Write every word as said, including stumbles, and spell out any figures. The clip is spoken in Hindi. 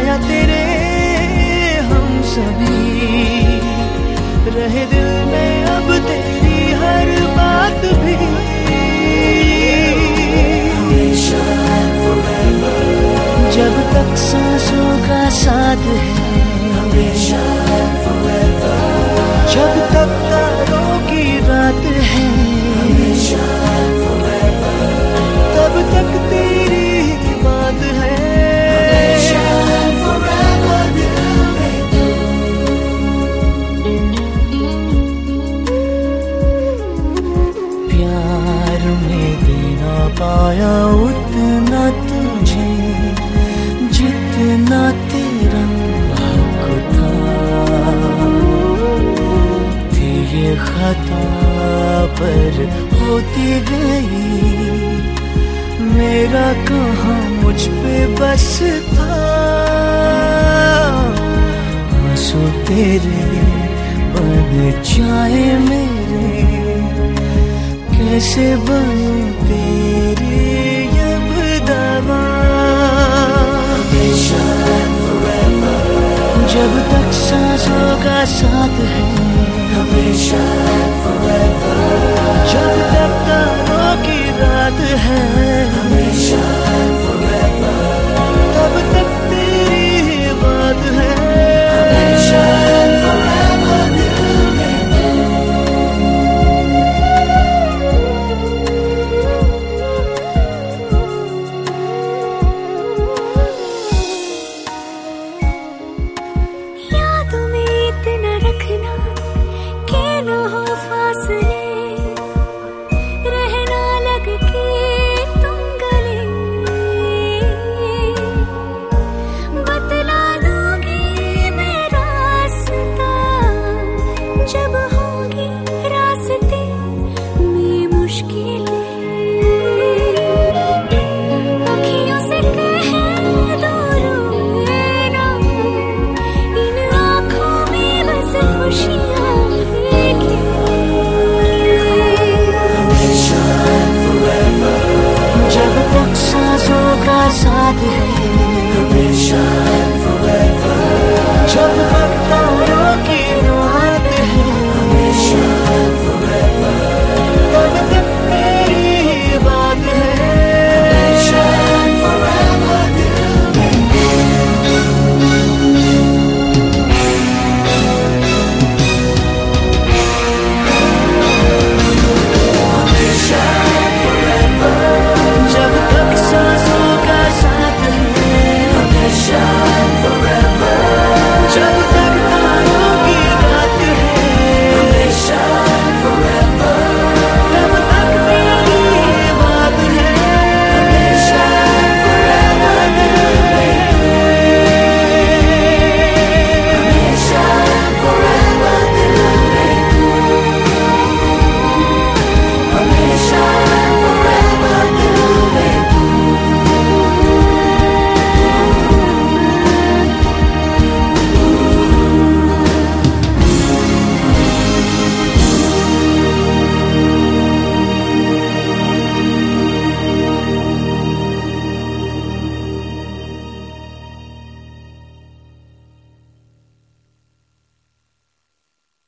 या तेरे हम सभी रहे दिल में अब तेरी हर बात भी। जब तक सांसों का साथ है, जब तक तारों की रात है, तब तक तेरी ही बात है। प्यार में देना पाया उतना तुझे जितना तेरा हक था। थी ये खता पर होती गई, मेरा कहाँ मुझ पे बस था। आंसू तेरे बन जाए मेरे, कैसे बनूं तेरी अब दवा। जब तक सांसों का साथ है, हमेशा forever। जब तक तारों की रात है, हमेशा forever। तब तक तेरी ही बात है, हमेशा forever दिल में साथ है, हमेशा forever। जब तक